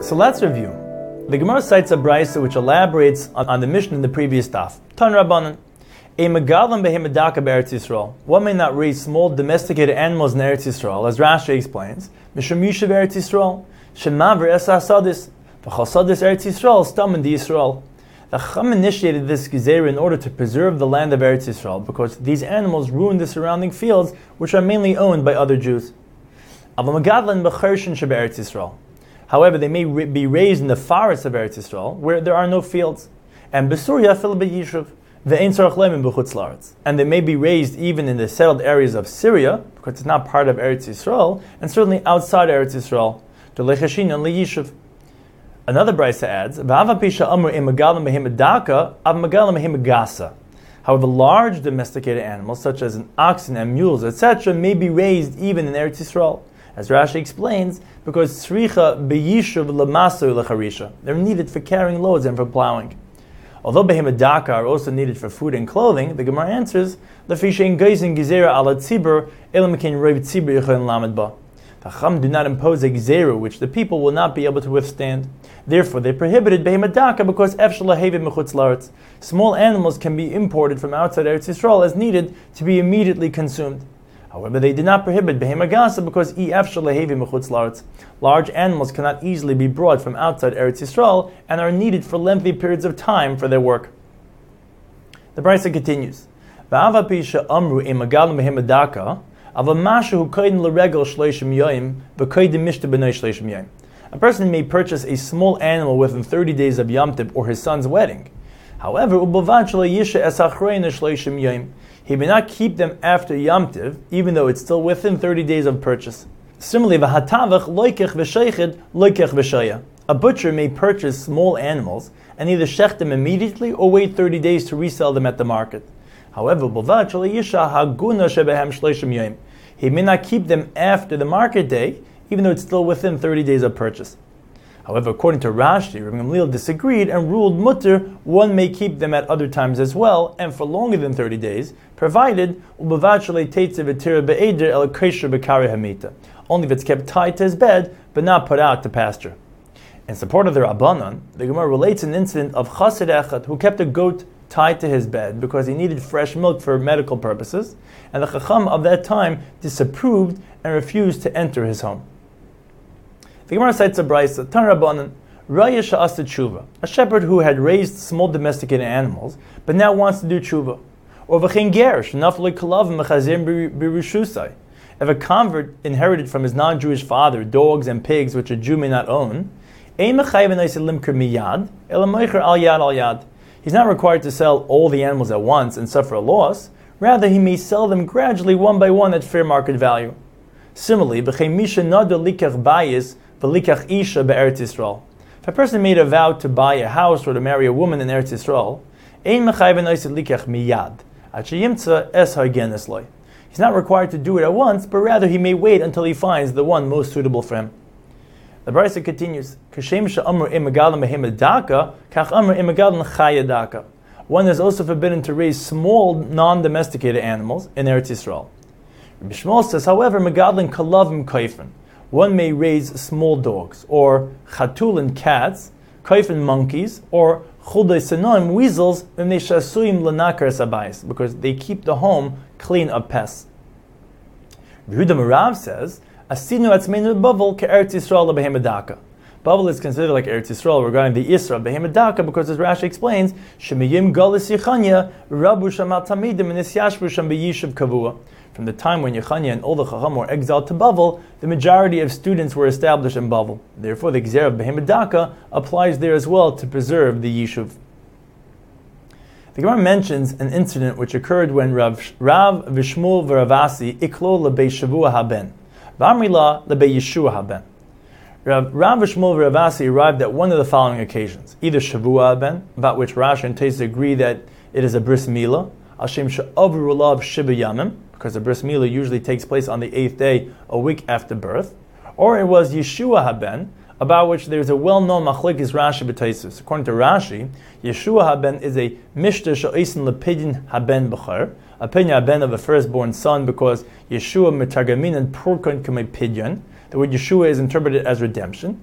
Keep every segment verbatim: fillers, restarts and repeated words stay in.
So let's review. The Gemara cites a brisa which elaborates on, on the mission in the previous daf. Tan Rabbanan, a megalim behemedaka be'Eretz Yisrael. One may not raise small domesticated animals in Eretz Yisrael, as Rashi explains. Mishum Yishuv Eretz Yisrael, shemaver es hasadis, v'chol sadis Eretz Yisrael stam in Yisrael. The Chacham initiated this gezerah in order to preserve the land of Eretz Yisrael, because these animals ruin the surrounding fields, which are mainly owned by other Jews. However, they may be raised in the forests of Eretz Yisrael, where there are no fields. And Besuria fil b'yishuv, ve'ein tzarich leim b'chutz la'aretz. And they may be raised even in the settled areas of Syria, because it's not part of Eretz Yisrael, and certainly outside Eretz Yisrael. D'lechashinan liyishuv. Another brisa adds, V'ava pisha amru im megalim behemedaka, av megalim behemegasa. However, large domesticated animals, such as an oxen and mules, et cetera, may be raised even in Eretz Yisrael. As Rashi explains, because tzricha b'yishuv l'masu l'charisha. They're needed for carrying loads and for plowing. Although behemedaka are also needed for food and clothing, the Gemara answers, L'fi she'en geizin gezerah ala tzibur, elam ken roiv tzibur yichon lamed ba. The Chacham do not impose a gezerah which the people will not be able to withstand. Therefore, they prohibited behemedaka because efshel lahevim mechutz la'aretz. Small animals can be imported from outside Eretz Yisrael as needed to be immediately consumed. However, they did not prohibit behemegasa because e efshel lahevim mechutz la'aretz. Large animals cannot easily be brought from outside Eretz Yisrael and are needed for lengthy periods of time for their work. The brisa continues. V'ava pisha amru im megalim behemedaka. A person may purchase a small animal within thirty days of Yom Tov or his son's wedding. However, he may not keep them after Yom Tov, even though it's still within thirty days of purchase. Similarly, a butcher may purchase small animals and either shech them immediately or wait thirty days to resell them at the market. However, he may not keep them after the market day, even though it's still within thirty days of purchase. However, according to Rashi, Rabbi Gamliel disagreed and ruled mutter, one may keep them at other times as well, and for longer than thirty days, provided only if it's kept tied to his bed, but not put out to pasture. In support of the Rabbanan, the Gemara relates an incident of Chassid Echad who kept a goat tied to his bed because he needed fresh milk for medical purposes, and the Chacham of that time disapproved and refused to enter his home. The Gemara cites a brisa, Tan Rabbanan, Raya sha'asa tshuva, a shepherd who had raised small domesticated animals, but now wants to do tshuva. Or v'chein gerish, nafli kalavim mechazim b'rishusai. If a convert inherited from his non-Jewish father dogs and pigs which a Jew may not own, ein mechayven oisel limker miyad, ela moicher al yad al yad. He's not required to sell all the animals at once and suffer a loss. Rather, he may sell them gradually one by one at fair market value. Similarly, b'chein misha nado likach bayis v'likach isha be'eretz Yisrael. If a person made a vow to buy a house or to marry a woman in Eretz Yisrael, ein mechayven oisel likach miyad, at sheyimtza es hagen esloi. He's not required to do it at once, but rather he may wait until he finds the one most suitable for him. The brisa continues, Kashem she'amru im megalim behemedaka, kach amru im megalim chayedaka. One is also forbidden to raise small, non-domesticated animals in Eretz Yisrael. Rabbi Shmuel says, however, megalim kalavim kaifen. One may raise small dogs, or chatulin cats, kaifen monkeys, or chudei senoim weasels, because they keep the home clean of pests. Yehuda Merav says, Asinu atzmeinu Bavel ke'Eretz Yisrael behemedaka. Bavel is considered like Eretz Yisrael regarding the Isra behemedaka because, as Rashi explains, Shemiyim Galus Yechanya Rabu Shamal Tamidim and Isyashvu Sham B'Yishuv Kavua. From the time when Yechanya and all the Chacham were exiled to Bavel, the majority of students were established in Bavel. Therefore, the Gzera of behemedaka applies there as well to preserve the Yishuv. The Gemara mentions an incident which occurred when Rav, Rav Vishmul V'Ravasi iklo lebei Shavua haben. V'amrila lebei Yeshua haben. Rav, Rav Vishmul V'Ravasi arrived at one of the following occasions. Either Shavua haben, about which Rashi and Tais agree that it is a bris milah, Hashem she'avru olav shiba yamim, because the bris milah usually takes place on the eighth day, a week after birth. Or it was Yeshua haben, about which there is a well-known machlekes Rashi b'Taisus. According to Rashi, Yeshua haben is a mishter she'osin lepidin haben b'char, a pidyon haben of a firstborn son, because Yeshua mitargamin and purkon k'mei pidyon. The word Yeshua is interpreted as redemption.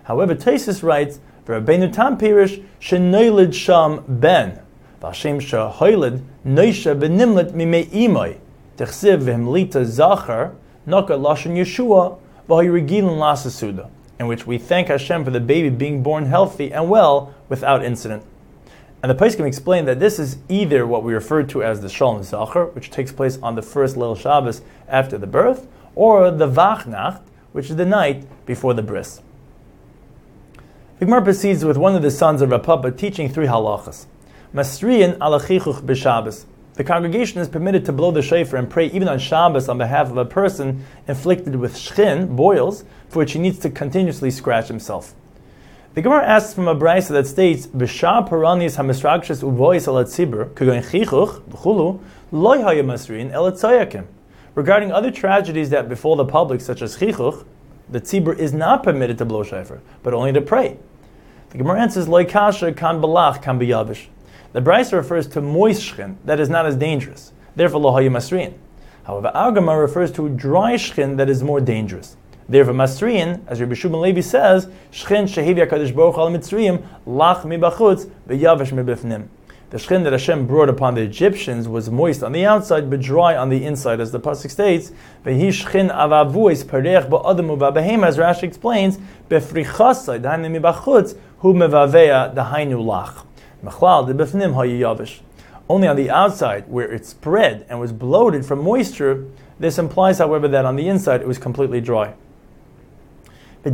However, Taisus writes, "V'Rabbeinu Tam Pirish shenoilid sham ben, v'Hashem shehoilid noisha v'nimlet mimei imoi, techsiv v'himlita zachar noka lashon Yeshua v'hoyrigilin lasasuda," in which we thank Hashem for the baby being born healthy and well without incident. And the Poskim explain that this is either what we refer to as the Shalom Zachar, which takes place on the first Leil Shabbos after the birth, or the Vachnacht, which is the night before the bris. The Gemara proceeds with one of the sons of Rav Papa teaching three halachas. Masriyin alachichuch b'Shabbos. The congregation is permitted to blow the shofar and pray even on Shabbos on behalf of a person inflicted with shchin, boils, for which he needs to continuously scratch himself. The Gemara asks from a brayso that states, "B'shah paranis hamisrakshes uvois alat tzibur kagoin chichuch b'chulu loy haya masriyin el tzayakim." Regarding other tragedies that befall the public, such as chichuch, the tzibur is not permitted to blow shofar, but only to pray. The Gemara answers, "Loy kasha kan balach kan biyavish." The brayso refers to moist shchin that is not as dangerous, therefore lo haya masriyin. However, our Gemara refers to dry shchin that is more dangerous. Therefore, Masriyin, as Rabbi Shimon Levi says, Shchin shehivi HaKadosh Baruch Hu al Mitzrayim lach mibachutz v'yavesh mibifnim. The shchin that Hashem brought upon the Egyptians was moist on the outside but dry on the inside, as the pasuk states, V'hi shchin avavuis parech ba'adamu v'abehem, as Rashi explains, befrichasai d'hainu mibachutz hu mevavea d'hainu lach. Mechlal d'bifnim hayayavish. Only on the outside, where it spread and was bloated from moisture. This implies, however, that on the inside it was completely dry. If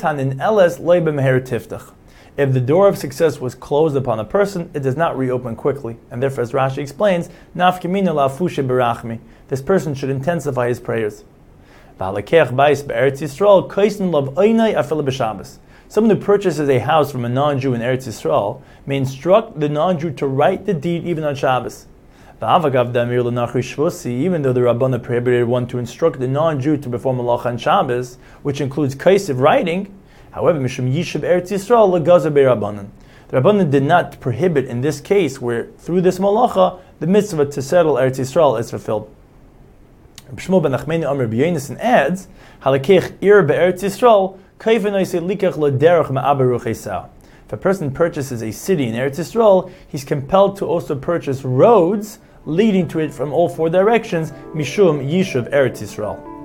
the door of success was closed upon a person, it does not reopen quickly, and therefore, as Rashi explains, this person should intensify his prayers. Someone who purchases a house from a non-Jew in Eretz Yisrael may instruct the non-Jew to write the deed even on Shabbos. Even though the Rabbana prohibited one to instruct the non-Jew to perform malacha on Shabbos, which includes kaisiv writing, however, Mishum Yishuv Eretz Yisrael legazer be'Rabbanan. The Rabbana did not prohibit in this case, where through this malacha the mitzvah to settle Eretz Yisrael is fulfilled. Shmuel ben Nachmani Amr b'Yonasan adds, "Halakech ir be'Eretz Yisrael kaifin oisei likach l'derech ma'abaruch esau." If a person purchases a city in Eretz Yisrael, he's compelled to also purchase roads leading to it from all four directions, Mishum Yishuv Eretz Yisrael.